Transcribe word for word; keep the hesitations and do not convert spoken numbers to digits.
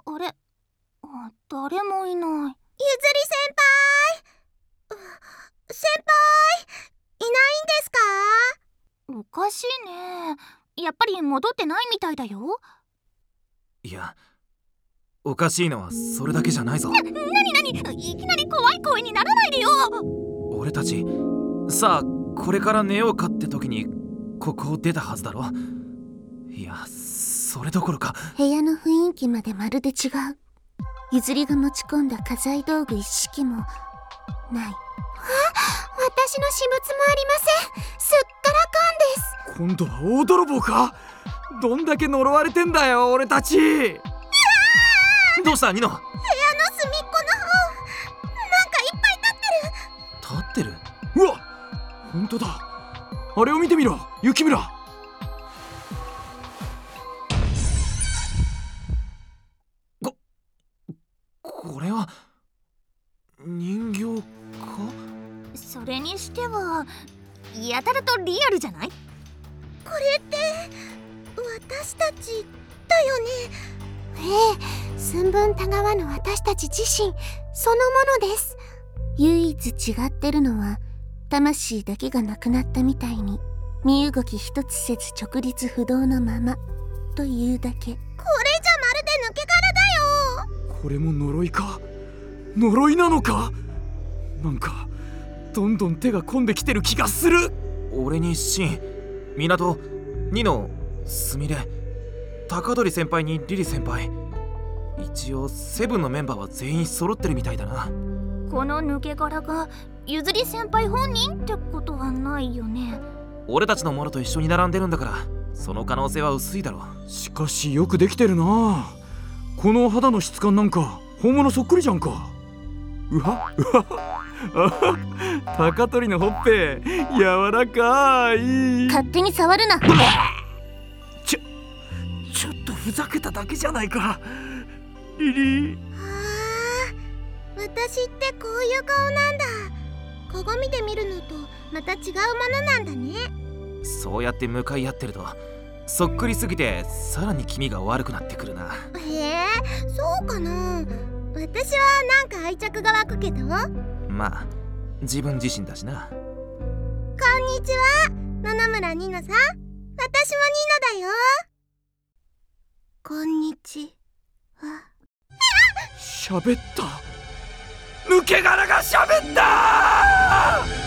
あれ、あ、誰もいない。ゆずり先輩、先輩いないんですか？おかしいね。やっぱり戻ってないみたいだよ。 いや、おかしいのはそれだけじゃないぞ。 な、なになに、いきなり怖い声にならないでよ。 俺たちさあこれから寝ようかって時にここを出たはずだろ。いや、それどころか部屋の雰囲気までまるで違う。ゆずりが持ち込んだ家財道具一式もない。あ、私の私物もありません。すっからかんです。 今度は大泥棒か？どんだけ呪われてんだよ俺たち。どうしたニノ？ 部屋の隅っこの方、なんかいっぱい立ってる。 立ってる？うわ、ほんとだ。あれを見てみろ雪村。ここれは人形か？ それにしてはやたらとリアルじゃない？これって私たちだよね。 ええ、寸分たがわぬ私たち自身そのものです。唯一違ってるのは魂だけがなくなったみたいに身動き一つせず直立不動のままというだけ。 これじゃまるで抜け殻だよ。 これも呪いか？呪いなのか？なんかどんどん手が込んできてる気がする。俺にシン、港、ニノ、スミレ、高取先輩にリリ先輩、一応セブンのメンバーは全員揃ってるみたいだな。 この抜け殻がゆずり先輩本人ってことはないよね。 俺たちのものと一緒に並んでるんだからその可能性は薄いだろう。しかしよくできてるな。この肌の質感なんか本物そっくりじゃんか。うわうわ高取のほっぺ柔らかい。 勝手に触るな。 ちょちょっとふざけただけじゃないかリリー。 あー、私ってこういう顔なんだ。鏡で見るのとまた違うものなんだね。 そうやって向かい合ってるとそっくりすぎてさらに気味が悪くなってくるな。 へえ、そうかな。私はなんか愛着が湧くけど。 まあ自分自身だしな。 こんにちは、野々村ニノさん。私もニノだよ。 こんにちは。 喋った。抜け殻が喋った。